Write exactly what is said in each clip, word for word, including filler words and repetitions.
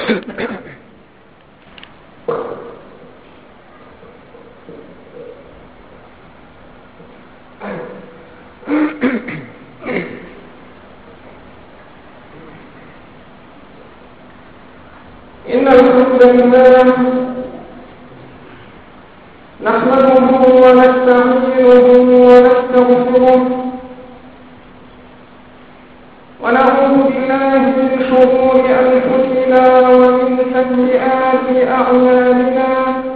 إن الحمد لله نحمده ونستعينه ونستغفره ونعوذ بالله من شرور أنفسنا ومن سيئات أعمالنا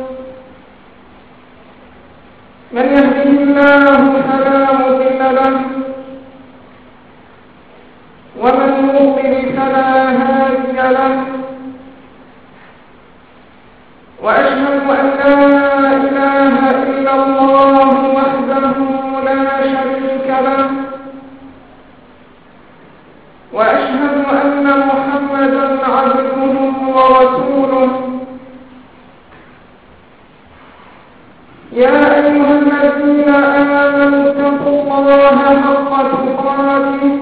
من يهده الله فلا مضل له ومن يضلل فلا هادي له وأشهد أن لا إله إلا الله وحده لا شريك له وأشهد أن محمدا عبده ورسوله يا أيها الذين آمنوا اتقوا الله حق تقاته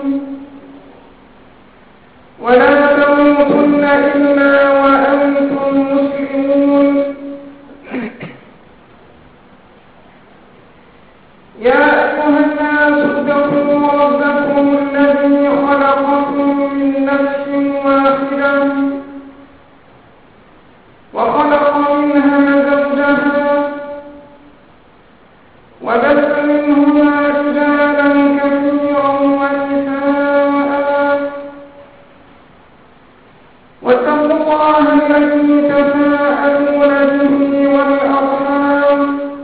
ولا تموتن إلا وأنتم مسلمون يا أيها الناس اتقوا ربكم الذي خلقكم من نفس واحدة وخلق منها زوجها وبث منهما رجالا كثيرا ونساء واتقوا الله الذي تساءلون به والأرحام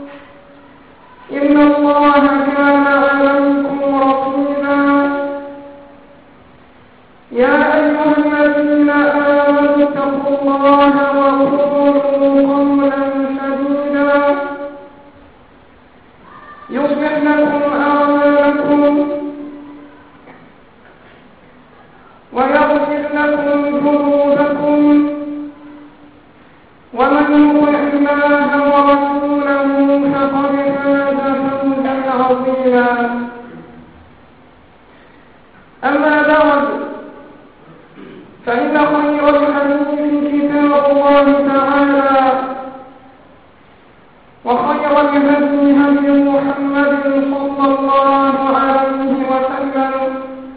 إن الله كان عليكم رقيبا يا أيها الذين آمنوا اتقوا الله وقولوا قولا سديدا يصلح لكم أعمالكم ويغفر لكم ذنوبكم ومن يطع الله ورسوله فقد فاز فوزا عظيما أما بعد فإن خير الحديث كتاب الله تعالى وخير الهدي هدي محمد صلى الله عليه وسلم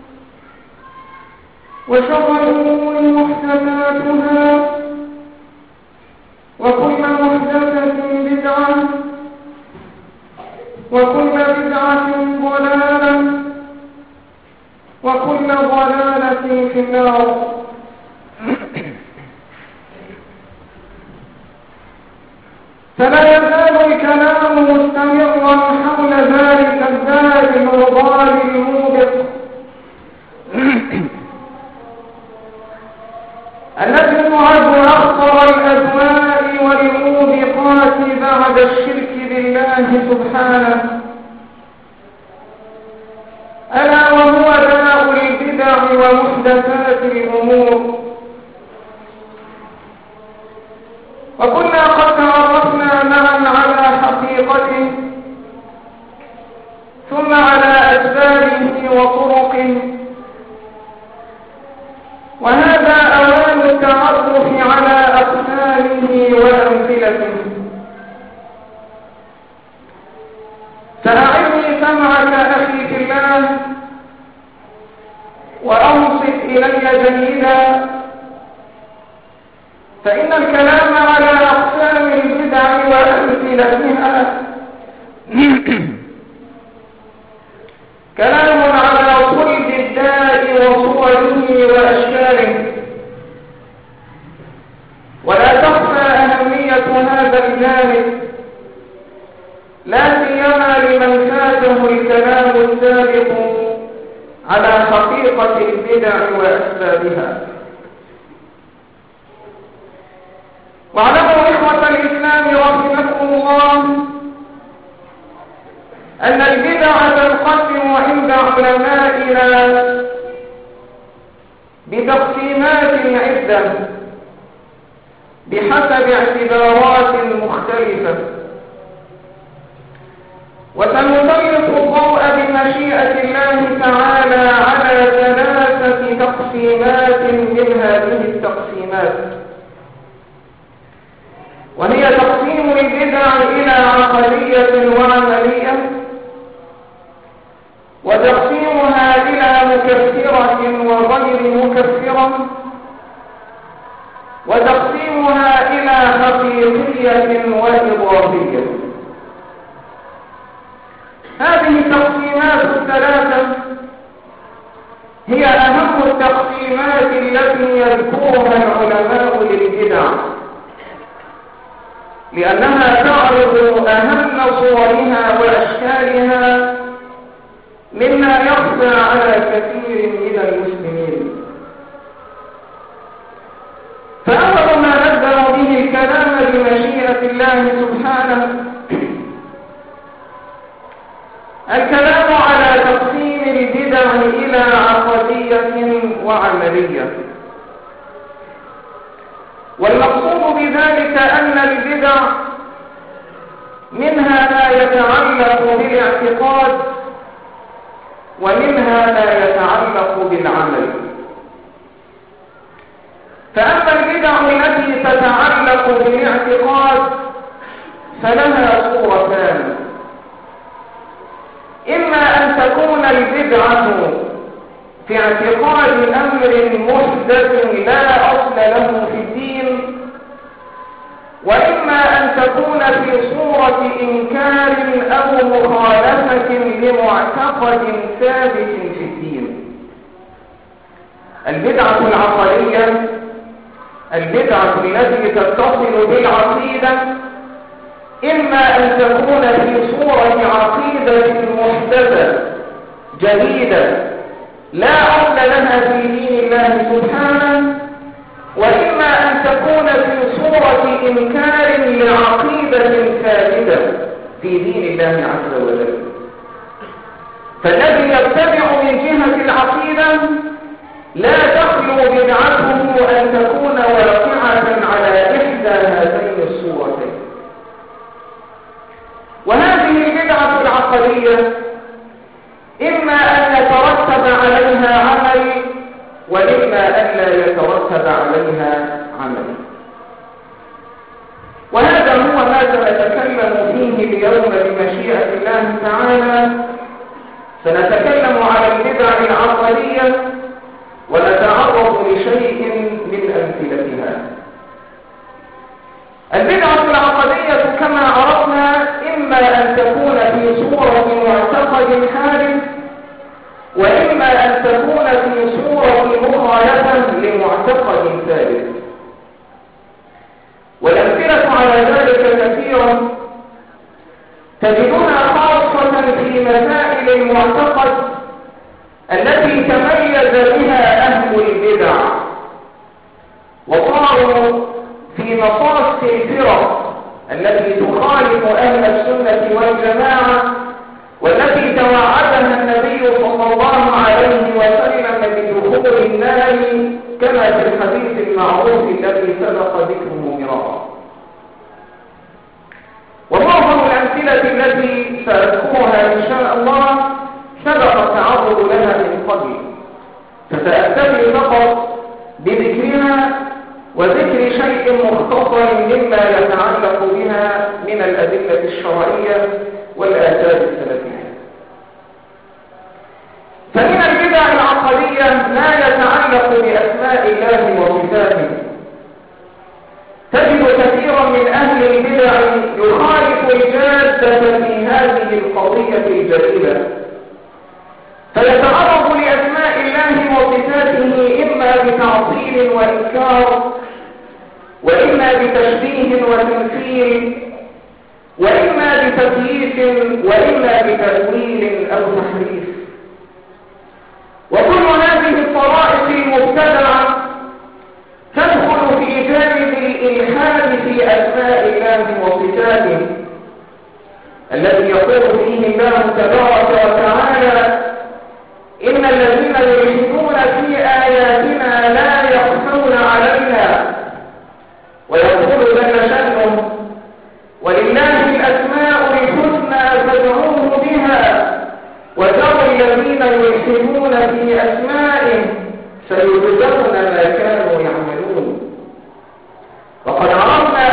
وشر الأمور محدثاتها وكل محدثة بدعة وكل بدعة ضلالة وكل ضلالة في النار. فلا يزال الكلام مستمرا حول ذلك الدار الوبال الموبق التي تعد أخطر الأدواء والموبقات بعد الشرك بالله سبحانه، ألا وهو داء البدع ومحدثات الأمور. وكنا قد تعرفنا معا على حقيقته ثم على أسبابه وطرقه، وهذا أوان التعرف على أقسامه وأمثلته. فأعطني سمعك أخي في الله وأنصت إلي جيدا، فإن الكلام على أقسام البدع وأمثلتها كلام على صلب الداء وصوره وأشكاله، ولا تخفى أهمية هذا الجانب، لا سيما لمن فاته الكلام السابق على حقيقة البدع وأسبابها. واعلموا إخوة الإسلام رحمكم الله أن البدع تنقسم عند علمائنا بتقسيمات عدة بحسب اعتبارات مختلفة، وسنسلط الضوء بمشيئة الله تعالى على ثلاثة تقسيمات من هذه التقسيمات. وهي تقسيم البدع إلى عقدية وعملية، وتقسيمها إلى مكفرة وغير مكفرة، وتقسيمها إلى حقيقية وإضافية. هذه التقسيمات الثلاثة هي أهم التقسيمات التي يذكرها العلماء للبدع، لأنها تعرض أهم صورها وأشكالها مما يخفى على كثير من المسلمين. فأول ما نبدأ به الكلام بمشيئة الله سبحانه الكلام على تقسيم البدع إلى عقدية وعملية. والمقصود بذلك أن البدع منها ما يتعلق بالاعتقاد ومنها ما يتعلق بالعمل. فأما البدع التي تتعلق بالاعتقاد فلها صورتان: إما أن تكون البدعة في اعتقاد أمر محدث لا أصل له في الدين، وإما أن تكون في صورة إنكار أو مخالفة لمعتقد ثابت في الدين. البدعة العقلية، البدعة التي تتصل بالعقيدة، إما أن تكون في صورة عقيدة محدثة جديدة لا أصل لها في دين الله سبحانه، وإما أن تكون في صورة إنكار لعقيدة ثابتة في دين الله عز وجل. فالذي يتبع من جهة العقيدة لا تخلو بدعته أن تكون واقعة على إحدى هاتين الصورتين. وهذه البدعة العقلية إما أن يترتب عليها عمل، وإما أن لا يترتب عليها عمل. وهذا هو ما سنتكلم فيه اليوم بمشيئة الله تعالى. سنتكلم على البدع العقلية ونتعرض لشيء من أمثلتها. البدعة العقدية كما عرفنا إما أن تكون في صورة معتقد حادث، وإما أن تكون في صورة مخالفة لمعتقد ثابت. والأمثلة على ذلك كثيرة، تجدونها خاصة في مسائل المعتقد التي تميز بها أهل البدع وصاروا في مصاص الفرق التي تخالف أهل السنة والجماعة، والتي توعدها النبي صلى الله عليه وسلم بدخول النار كما في الحديث المعروف الذي سبق ذكره مرارا. ومعظم الأمثلة التي سأذكرها إن شاء الله سبق التعرض لها من قبل، فسأكتفي فقط بذكرها وذكر شيء مختصر مما يتعلق بها من الأدلة الشرعية والآثار السلفية. فمن البدع العقدية ما يتعلق بأسماء الله وصفاته. تجد كثيرا من أهل البدع يخالف الجادة في هذه القضية الجليلة، فيتعرض لأسماء الله وصفاته إما بتعطيل وإنكار، وإما بتشبيه وتمثيل، وإما بتكييف، وإما بتأويل أو تحريف. وكل هذه الطرائق المبتدعة تدخل في جانب الإلحاد في أسماء الله وصفاته الذي يقول فيه الله تبارك وتعالى: إن الذين يلحدون في آياتنا لا يخفون علينا، ويقول جل شأنه: ولله الأسماء الحسنى فادعوه بها وذروا الذين يلحدون في أسمائه سيجزون ما كانوا يعملون. وقد عرفنا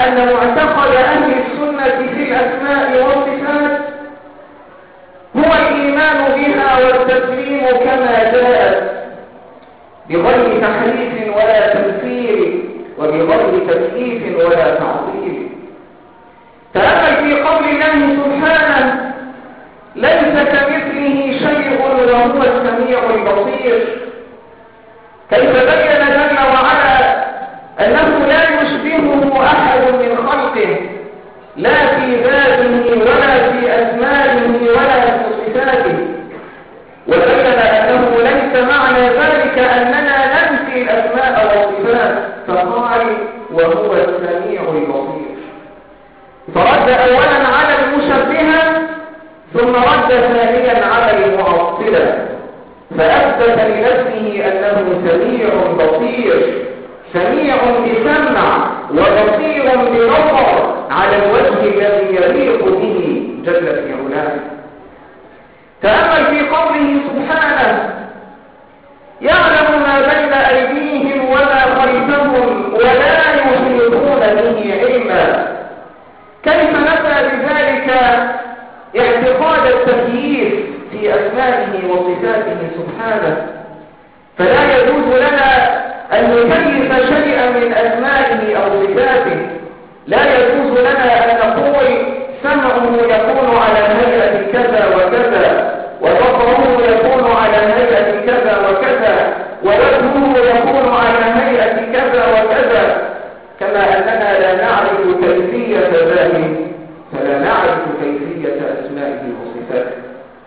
أن معتقد أهل السنة في الأسماء والصفات هو الإيمان بها والتسليم كما جاءت بغير تحريف ولا تمثيل وبغير تكييف ولا تعطيل. تأمل في قول الله سبحانه: ليس كمثله شيء وهو السميع البصير. كيف بين جل وعلا أنه لا يشبهه أحد من خلقه، لا في ذاته ولا في أسمائه ولا في صفاته، وبين أنه ليس معنى ذلك أننا ننفي الأسماء والصفات، فقال: وهو السميع البصير. فرد أولا على المشبهة ثم رد ثانيا على المعطلة، فأثبت لنفسه أنه سميع بصير، سميع بسمع وبصير ببصر على الوجه الذي يليق به جل في علاه. تأمل في قوله سبحانه: يعلم ما بين أيديهم وما خلفهم ولا يحيطون به علما. كيف نفى بذلك اعتقاد التكييف في أسمائه وصفاته سبحانه؟ فلا يجوز لنا أن نكيف شيئا من أسمائه أو صفاته. لا يجوز لنا أن نقول سمعه يكون على هيئة كذا وكذا، وبصره يكون على هيئة كذا وكذا، ووجهه يكون على هيئة كذا وكذا، كما أننا لا نعرف كيفية ذلك فلا نعرف كيفية أسمائه وصفاته.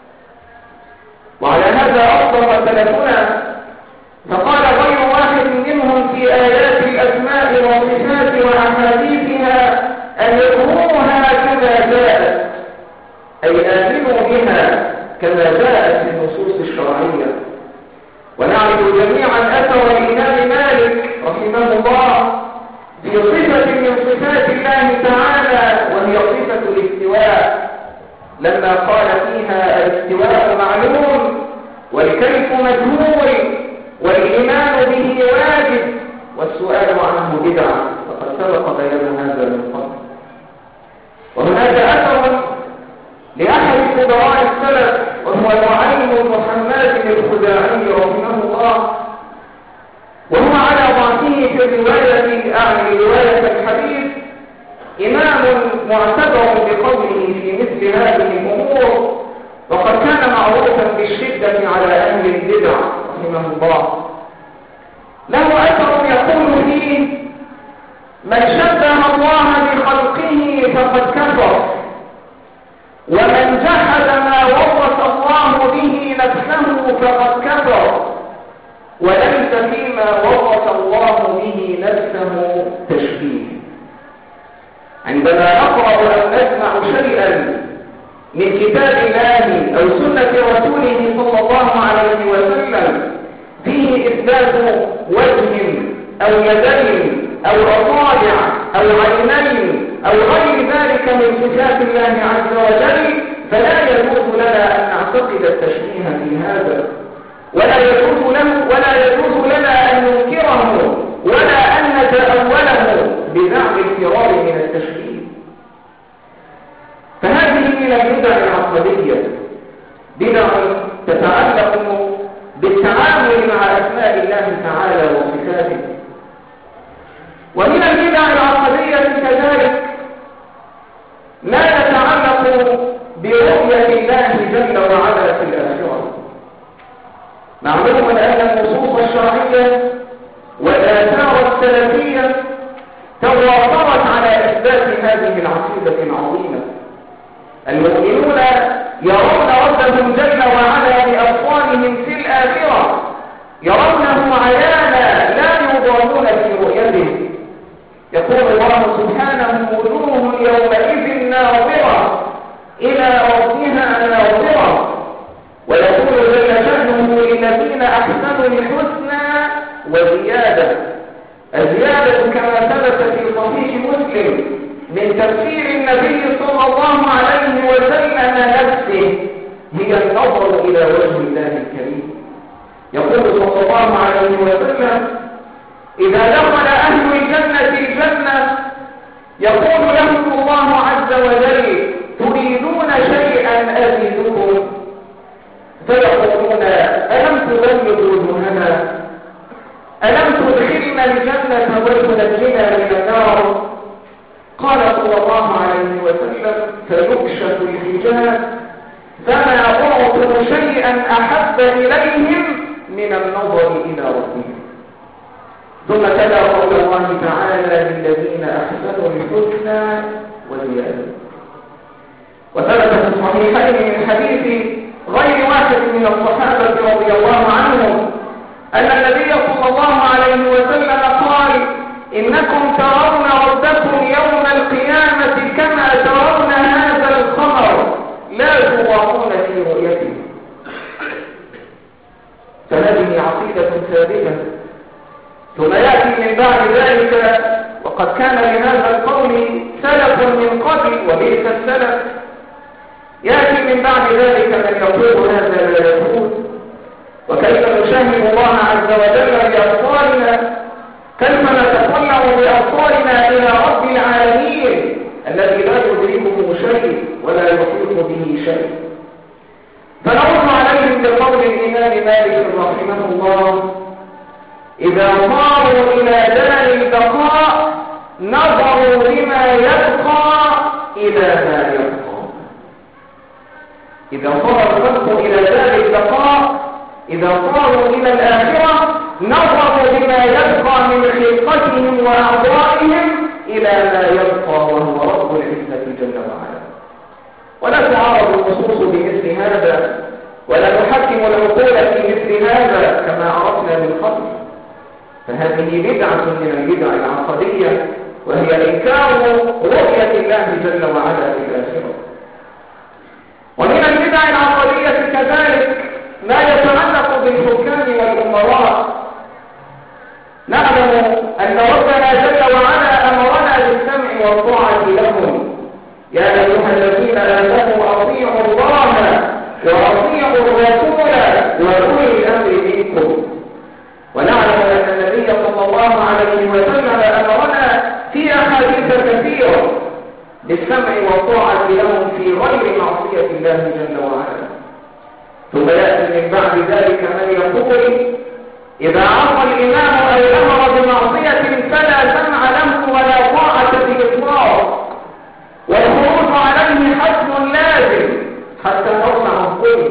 وعلى هذا أصدق سلفنا فقال غير واحد منهم في آيات الأسماء والصفات وأحاديثها أن يكونوها كما جاءت، أي آمنوا بها كما جاءت في النصوص الشرعية. ونعرف جميعا أثر الإمام مالك رحمه الله في صفة من صفات الله تعالى، وهي صفة الاستواء، لما قال فيها: الاستواء معلوم والكيف مجهول والإيمان به واجب والسؤال عنه بدعة، فقد سبق بيان هذا من قبل. وهناك أثر لأحد كبراء السلف وهو نعيم بن محمد الخزاعي رحمه الله، وهو على ضعفه في الرواية أعني رواية الحديث إمام معتبر بقوله في مثل هذه الأمور، وقد كان معروفا بالشدة على أهل البدع رحمه الله. له أثر يقول فيه: من شبه الله بخلقه فقد كفر، ومن جحد ما وصف الله به نفسه فقد كفر، وليس فيما وصف الله به نفسه تشبيه. عندما نقرأ أو نسمع شيئا من كتاب الله أو سنة رسوله صلى الله عليه وسلم فيه إثبات وجه أو يدين أو أصابع أو عينين أو غير ذلك من صفات الله عز وجل، فلا يجوز لنا أن نعتقد التشبيه في هذا، ولا يجوز له ولا يجوز لنا أن ننكره ولا أن نتأوله بزعم الفرار من التشبيه. فهذه من البدع العقدية، بدع تتعلق بالتعامل مع أسماء الله تعالى وصفاته. ومن البدع العقدية كذلك ما يتعلق برؤية الله جل وعلا في الآخرة. معلوم أن النصوص الشرعية والآثار السلفية توافرت على إثبات هذه العقيدة العظيمة. المؤمنون يرون ربهم جل وعلا بأبصارهم في الآخرة، يرونه عيانا لا يضامون في رؤيته. يقول الله سبحانه: وجوه يومئذ ناظرة إلى ربها ناظرة. ويقول جل شأنه: للذين أحسنوا الحسنى وزيادة. الزيادة كما ثبت في صحيح مسلم من تفسير النبي صلى الله عليه وسلم نفسه هي النظر إلى وجه الله الكريم. يقول صلى الله عليه وسلم: إذا دخل أهل الجنة الجنة يقول لهم الله عز وجل تريدون شيئا أزيدكم؟ فيقولون ألم تبلغ وجوهنا؟ ألم تدخلنا الجنة وتنجنا من النار؟ قال صلى الله عليه وسلم فيكشف الحجاب فما أعطوا شيئا أحب إليهم من النظر إلى ربهم. ثم تلا قول الله تعالى للذين أحسنوا الحسنى وزيادة. وثبت في الصحيحين من حديث غير واحد من الصحابة رضي الله عنهم أن النبي صلى الله عليه وسلم قال إنكم ترون ربكم يوم القيامة كما ترون هذا القمر لا تضامون في رؤيته. فهذه عقيدة ثابتة. ثم يأتي من بعد ذلك وقد كان لهذا القول سلف من قبل وبئس السلف، يأتي من بعد ذلك من يقول هذا لا يجوز، وكيف نشاهد الله عز وجل بأبصارنا، كيف نتطلع بأبصارنا إلى رب العالمين الذي لا يدركه شيء ولا يحيط به شيء. فنرد عليهم بقول الإمام مالك رحمه الله إذا صاروا إلى دار البقاء نظروا لما يبقى إلى ما يبقى. إذا صار الخلق إلى دار البقاء، إذا صاروا إلى الآخرة نظروا لما يبقى من خلقتهم وأعضائهم إلى ما يبقى وهو رب العزة جل وعلا. ولا تعارض النصوص بمثل هذا ولا نحكم العقول في مثل هذا كما عرفنا من قبل. فهذه بدعة من البدع العقدية وهي إنكار رؤية الله جل وعلا في الآخرة. ومن البدع العقدية كذلك ما يتعلق بالحكام والأمراء. نعلم أن ربنا جل وعلا أمرنا بالسمع والطاعة لهم. يا أيها الذين آمنوا أطيعوا الله وأطيعوا الرسول وأولي الأمر منكم. ونعلم أن النبي صلى الله عليه وسلم أمرنا في أحاديث كثيرة بالسمع والطاعة لهم في غير معصية الله جل وعلا. ثم يأتي من بعد ذلك من يقول إذا عصى الإمام أو أمر بمعصية فلا سمع له ولا طاعة بإطلاق، والخروج عليه حتم لازم حتى نرفع الظلم.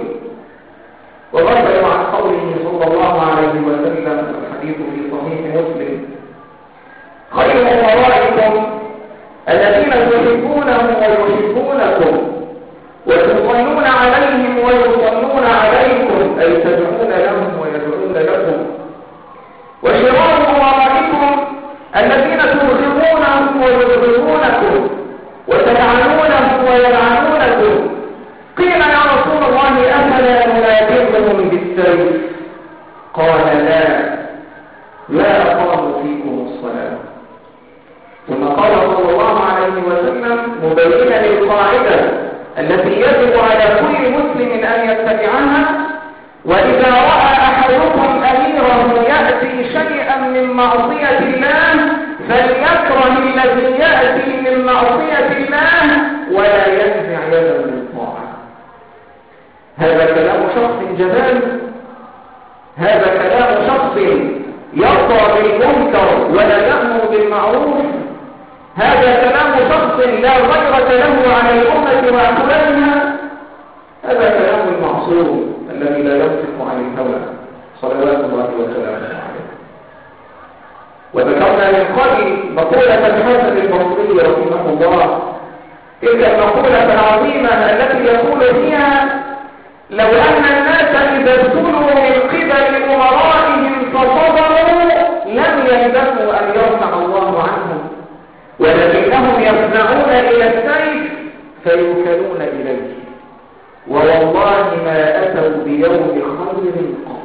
وغفل عن قوله صلى الله عليه وسلم الحديث في صحيح مسلم خير أمرائكم الذين تحبونهم ويحبونكم وتصلون عليهم ويصلون عليكم أي تدعون لهم ويدعون لكم، وشرار أمرائكم الذين تبغضونهم ويبغضونكم وتلعنونهم ويلعنونكم. قيل يا رسول الله أفلا ننادرهم بالسيف؟ قال لا لا أقام فيكم الصلاة. ثم قال صلى الله عليه وسلم مبينا للقاعدة التي يجب على كل مسلم أن يتبعها وإذا رأى أحدكم أميره يأتي شيئا من معصية الله فليكره الذي يأتي من معصية الله ولا ينزع يده من طاعة. هذا كلام شخص جبان، هذا كلام شخص يرضى بالمنكر ولا يأمر بالمعروف، هذا كلام شخص لا غيرة له على الأمة وأحوالها، هذا كلام المعصوم الذي لا ينطق عن الهوى صلوات الله وسلامه عليه. وذكرنا من قبل مقولة الحسن البصري رحمه الله، تلك المقولة العظيمة التي يقول فيها لو أن الناس إذا ابتلوا من قبل أمرائهم فصبروا لم يلزموا أن يرفع الله عنهم، ولكنهم يفزعون إلى السيف فيوكلون إليه، ووالله ما أتوا بيوم خير قط.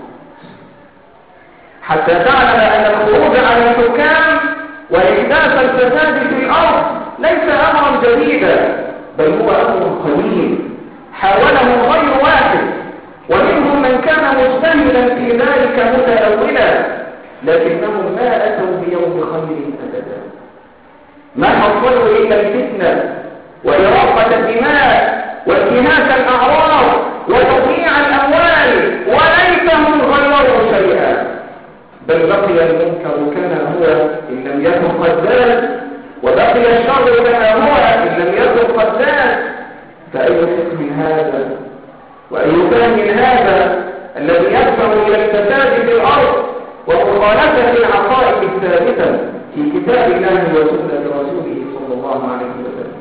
حتى تعلم أن الخروج على الحكام وإحداث الفساد في الأرض ليس أمرا جديدا، بل هو أمر قديم حاوله غير واحد، ومنهم من كان مجتهدا في ذلك متأولا، لكنهم ما أتوا بيوم خير أبدا. ما حصلوا إلا الفتنة وإراقة الدماء وانتهاك الأعراض وتضييع الأموال، وليتهم غيروا شيئا، بل بقي المنكر كما هو إن لم يكن قد زال، وبقي الشر كما هو إن لم يكن قد زال. فأي فقه هذا وأي فهم هذا الذي يدفع إلى الفساد في الأرض ومخالفة العقائد الثابتة في كتاب الله وسنة رسوله صلى الله عليه وسلم.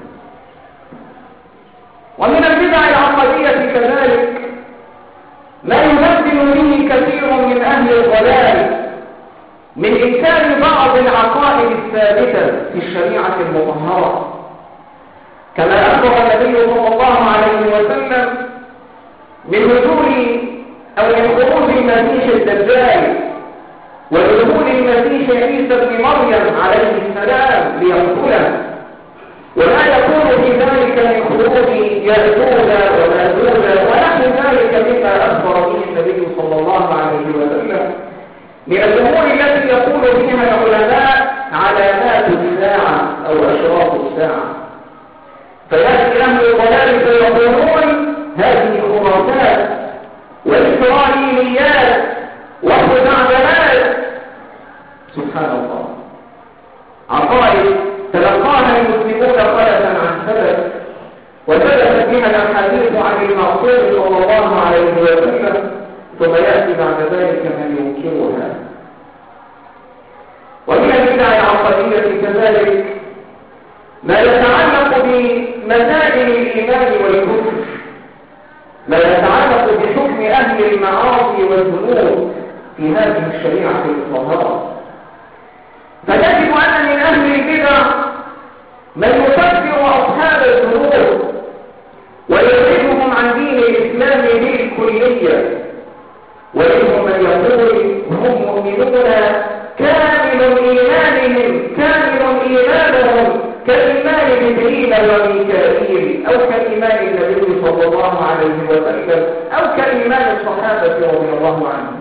ومن البدع العقدية كذلك ما يمثل به كثير من أهل الضلال من إنكار بعض العقائد الثابتة في الشريعة المطهرة، كما أخبر النبي صلى الله عليه وسلم من نزول أو من خروج المسيح الدجال ونزول المسيح عيسى بن مريم عليه السلام ليقتله، وما يكون في ذلك من خروج يأجوج ومأجوج ونحو ذلك مما أخبر به النبي صلى الله عليه وسلم من الأمور التي يقول فيها العلماء علامات الساعة أو أشراط الساعة. فيأتي أهل الضلال فيقولون هذه خرافات وإسرائيليات وخزعبلات. سبحان الله، عقائد تلقاها المسلمون خلفا عن سلف، وثبتت بها الأحاديث عن المعصوم صلى الله عليه وسلم، ثم يأتي بعد ذلك من ينكرها. ومن البدع العقدية كذلك ما يتعلق بمسائل الإيمان والكفر، ما يتعلق بحكم أهل المعاصي والذنوب في هذه الشريعة المطهرة. فنجد أن من أهل البدع من يكفر أصحاب الذنوب ويخرجهم عن دين الإسلام بالكلية، ومنهم من يقول هم مؤمنون كامل إيمانهم كامل إيمانهم كإيمان جبريل وميكائيل، أو كإيمان النبي صلى الله عليه وسلم، أو كإيمان الصحابة رضي الله عنهم.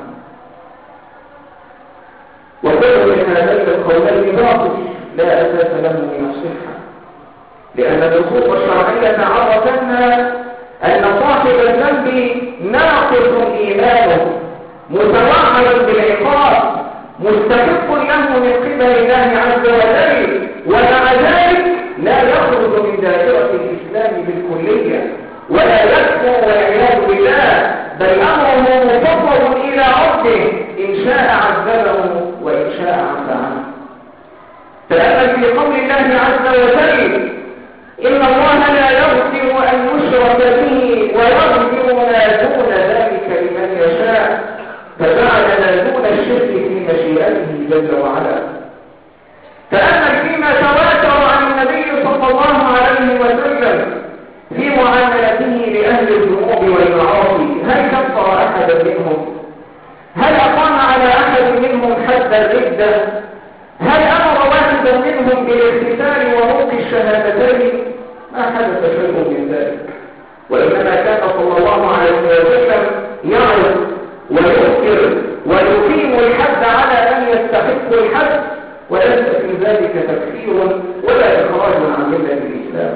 وكل من هذين القولين باطل لا أساس له من الصحة، لأن النصوص الشرعية عرفتنا أن صاحب الذنب ناقص إيمانه متوعد بالعقاب مستحق له من قبل الله عز وجل، ومع ذلك لا يخرج من دائرة الإسلام بالكلية ولا يكفر والعياذ بالله، بل أمره مفوض إلى ربه إن شاء عذبه وإن شاء عفى عنه. تأمل في قول الله عز وجل إن الله لا يغفر أن يشرك به ويغفر ما دون ذلك لمن يشاء، فجعل ما دون الشرك في مشيئته جل وعلا. تأمل فيما تواتر عن النبي صلى الله عليه وسلم في معاملته لأهل الذنوب والمعاصي، هل كفر أحدا منهم؟ هل أقام على أحد منهم حد الردة؟ هل أمر واحدا منهم بالاغتسال ونطق الشهادتين؟ ما حدث شيء من ذلك، وإنما كان صلى الله عليه وسلم يعرف ويذكر ويقيم الحد على من يستحق الحد، وليس في ذلك تكفير ولا إخراج عن ملة الإسلام.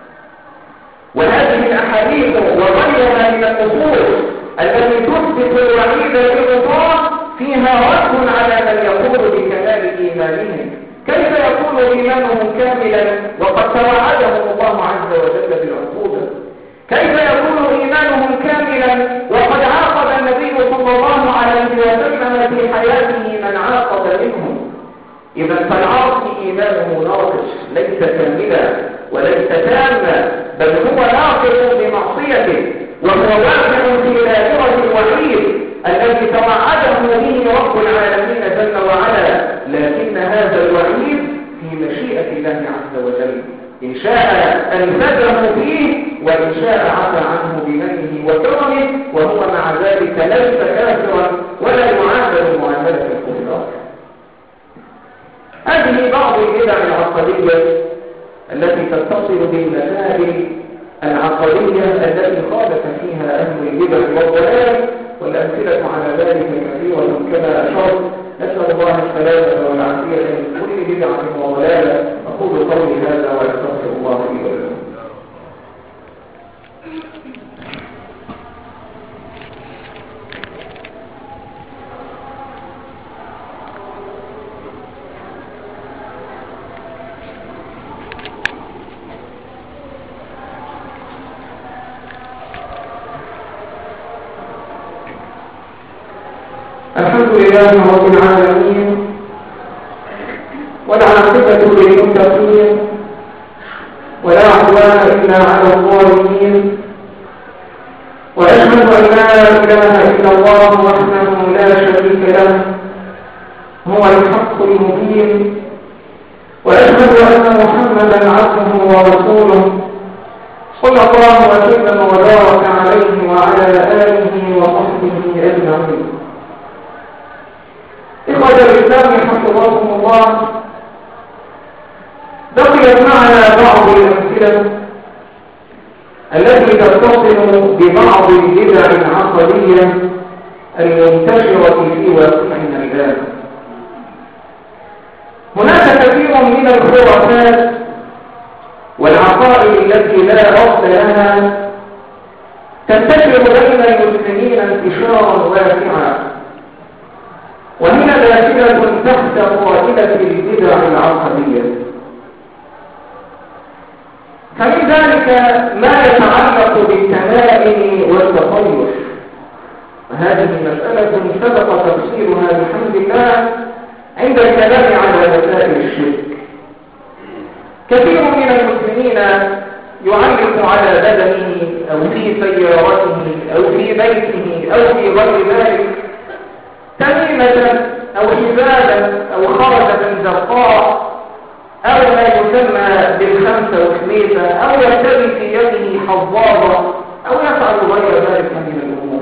وهذه الأحاديث وغيرها من النصوص التي تثبت الوعيد بالرضا فيها رد على من يقول بكمال إيمانهم. كيف يكون إيمانهم كاملا وقد توعدهم الله عز وجل بالعقوبة؟ كيف يكون إيمانهم كاملا وقد عاقب النبي صلى الله عليه وسلم في حياته من عاقب منهم؟ إذا فالعاصي إيمانه ناقص، ليس كاملا وليس تاما، بل هو ناقص بمعصيته، وهو واقع في دائرة الوعيد الذي توعده به رب العالمين جل وعلا، لكن هذا الوعيد في مشيئة الله عز وجل، إن شاء أنفذه فيه وإن شاء عفى عنه بمنه وكرمه، وهو مع ذلك ليس كافرا ولا يعامل معاملة الكفار. هذه بعض البدع العقدية التي تتصل بالمسائل العقدية التي خالف فيها أهل البدع والضلال، والأمثلة على ذلك كثيرة كما أشرت. نسأل الله السلامة والعافية من كل بدعة وضلالة. أقول قولي هذا وأستغفر الله لي ولكم. الحمد لله رب العالمين والعاقبة للمتقين ولا عدوان إلا على الظالمين، وأشهد أن لا إله إلا الله وحده لا شريك له هو الحق المبين، وأشهد أن محمدا عبده ورسوله صلى الله وسلم وبارك عليه وعلى آله وصحبه أجمعين. إخوة الإسلام حفظكم الله، بقيت معنا بعض الأمثلة التي تتصل ببعض البدع العقدية المنتشرة في واقعنا الآن. هناك كثير من الخرافات والعقائد التي لا أصل لها تنتشر بين المسلمين انتشارا واسعا، وهي داخلة تحت قاعدة البدع العقدية. فمن ذلك ما يتعلق بالتمائم والتطير، هذه مسألة سبق تفسيرها بحمد الله عند الكلام على مسائل الشرك. كثير من المسلمين يعلق على بدنه أو في سيارته أو في بيته أو في غير ذلك تميمة أو حبالا أو خرجة زرقاء أو ما يسمى بالخمسة وخميسة أو يرتدي في يده حظاظة أو يفعل غير ذلك من الأمور.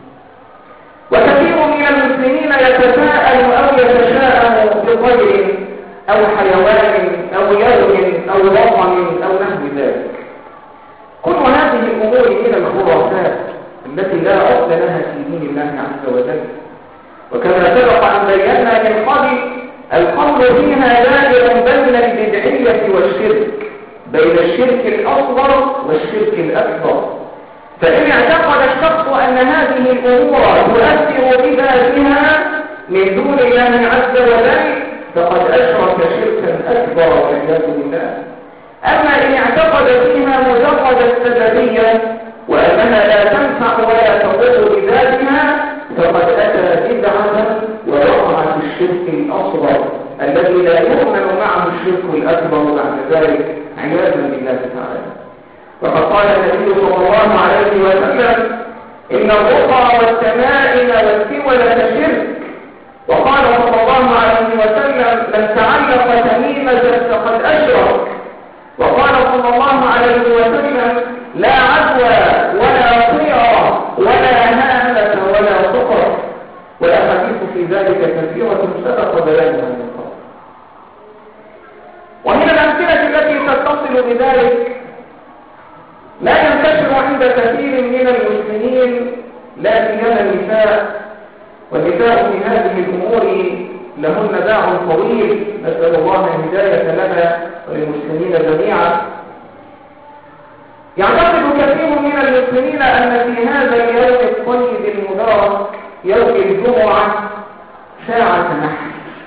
وكثير من المسلمين يتساءل أو يتشاءم بطير أو حيوان أو يوم أو وطن أو نحو ذلك. كل هذه الأمور من الخرافات التي لا أصل لها في دين الله عز وجل، وكما سبق أن بينا من قبل القول فيها دائر بين البدعية والشرك، بين الشرك الأصغر والشرك الأكبر. فإن اعتقد الشخص أن هذه الأمور تؤثر بذاتها من دون الله عز وجل فقد أشرك شركا أكبر والعياذ بالله. أما إن اعتقد فيها مجرد السببية وأنها لا تنفع ولا تضر بذاتها فقد أتى بدعة ووقع في الشرك الأصغر الذي لا يؤمن معه الشرك الأكبر بعد ذلك عياذا بالله تعالى. وقد قال النبي صلى الله عليه وسلم: إن الرقى والتمائم والسولة شرك. وقال صلى الله عليه وسلم: من تعلق تميمة فقد أشرك. وقال صلى الله عليه وسلم: لا عدوى ولا طيرة ولا هامة ولا سقر. والأحاديث في ذلك كثيرة سبق بيانها من قبل. ومن الأمثلة التي تتصل بذلك لا ينتشر عند كثير من المسلمين لا سيما النساء، والنساء في هذه الأمور لهن باع طويل، نسأل الله الهداية لنا وللمسلمين جميعا. يعتقد كثير من المسلمين أن في هذا اليوم الطيب المبارك يوم الجمعة ساعة نحر.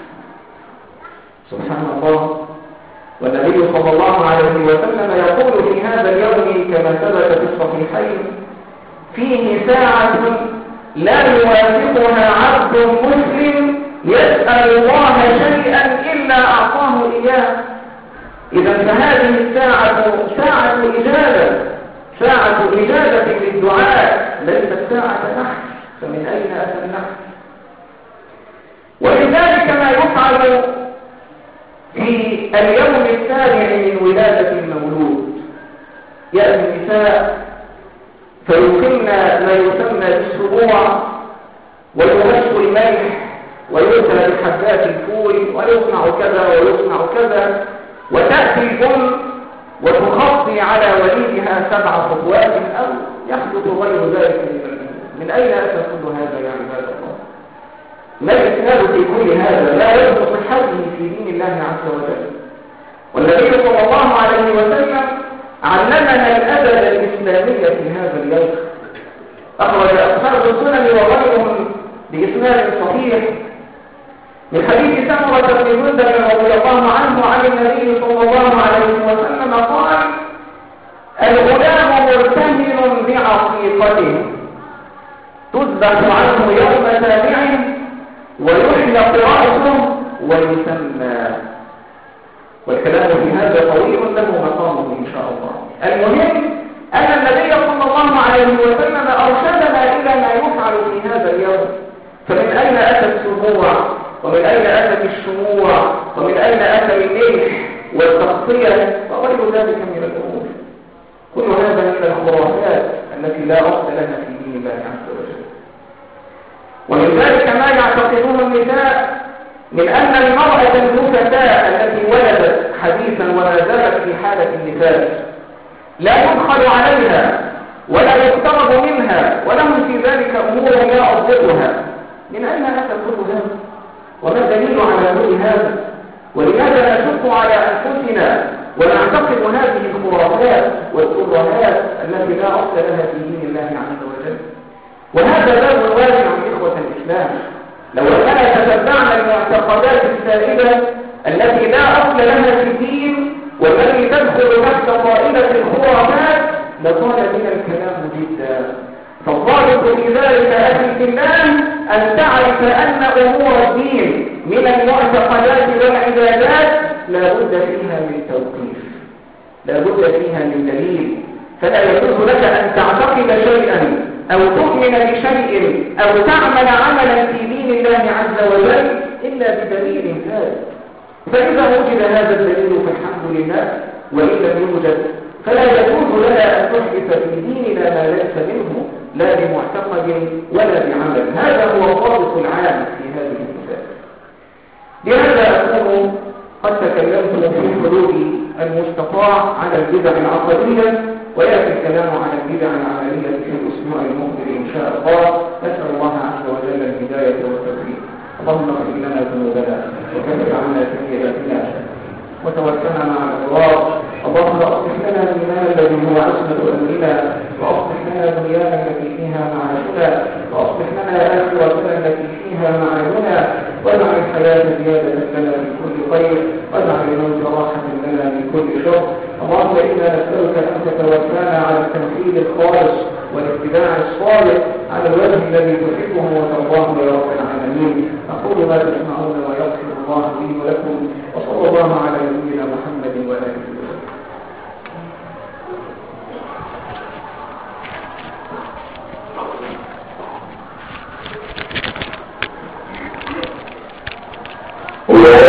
سبحان الله. والنبي صلى الله عليه وسلم يقول في هذا اليوم كما ثبت في الصحيحين: فيه ساعة لا يوافقها عبد مسلم يسأل الله شيئا إلا أعطاه إياه. إذا فهذه الساعة ساعة إجابة، ساعة إجابة للدعاء، ليست ساعة نحر. فمن أين أتى النحر؟ ولذلك ما يفعل في اليوم السابع من ولادة المولود، يأتي النساء فيقمن ما يسمى بالسبوع ويغش الملح ويؤتى بحبات الفول ويصنع كذا ويصنع كذا، وتأتي الأم وتخطي على وليدها سبع خطوات أو يحدث غير ذلك من الأمور. من أين أتى كل هذا يا عباد الله؟ ما الإسناد في كل هذا؟ لا يثبت صحته في دين الله عز وجل. والنبي صلى الله عليه وسلم علمنا الأدب الإسلامي في هذا اليوم. أخرج أصحاب السنن وغيرهم بإسناد صحيح من حديث سمرة بن جندب رضي الله عنه عن النبي صلى الله عليه وسلم قال: الغلام مرتهن بعقيقته تذبح عنه يوم سابع ويحلق رأسه ويسمى. والكلام في هذا طويل له مقامه إن شاء الله. المهم أن النبي صلى الله عليه وسلم أرشدنا إلى ما يفعل في هذا اليوم. فمن أين أتى السبوع؟ ومن أين أتت الشموع؟ ومن أين أتى النيح والتغطية وغير ذلك من الأمور؟ كل هذا من الخرافات التي لا أصل لها في دين الله عز وجل. ومن ذلك ما يعتقدون النساء من أن المرأة النفساء التي ولدت حديثا وما زالت في حالة النفاس لا يدخل عليها ولا يقترب منها ولهم في ذلك أمور لا أضبطها. من أين أتى كل هذا؟ وما الدليل على كل هذا؟ ولماذا نشق على أنفسنا ونعتقد هذه الخرافات والترهات التي لا أصل لها في دين الله عز وجل؟ وهذا باب واسع من إخوة الإسلام. لو أننا تتبعنا المعتقدات السائدة التي لا أصل لها في الدين والتي تدخل تحت طائلة الخرافات لطال بنا الكلام جدا. فالضابط في ذلك أخي في الله أن تعرف أن أمور الدين من المعتقدات والعبادات لا بد فيها من توقيف، لا بد فيها من دليل. فلا يجوز لك أن تعتقد شيئا أو تؤمن بشيء أو تعمل عملا في دين الله عز وجل إلا بدليل ثابت. فإذا وجد هذا الدليل فالحمد لله، وإن لم يوجد فلا يجوز لنا أن نحدث في ديننا ما ليس منه لا بمعتقد ولا بعمل. هذا هو الضابط العام في هذه المسائل. لهذا أكون قد تكلمت في حدود المستطاع على البدع العقدية، ويأتي الكلام على البدع العملية في الأسبوع المقبل إن شاء الله. نسأل الله عز وجل الهداية والتوفيق. اللهم اغفر لنا ذنوبنا وكفر عنا سيئاتنا وتوفنا مع الأبرار. اللهم اصلح لنا ديننا الذي هو عصمة أمرنا، وأصلح لنا دنيانا التي فيها معاشنا، وأصلح لنا آخرتنا التي فيها معادنا، واجعل الحياة زيادة لنا في كل خير، واجعل الموت راحة لنا من كل شر. اللهم إنا نسألك أن تتوفانا على التوحيد الخالص والاتباع الصالح على الوجه الذي تحبه وترضاه يا رب العالمين. أقول ما تسمعون ويغفر الله لي ولكم، وصلى الله على نبينا محمد وآله وسلم. Yeah.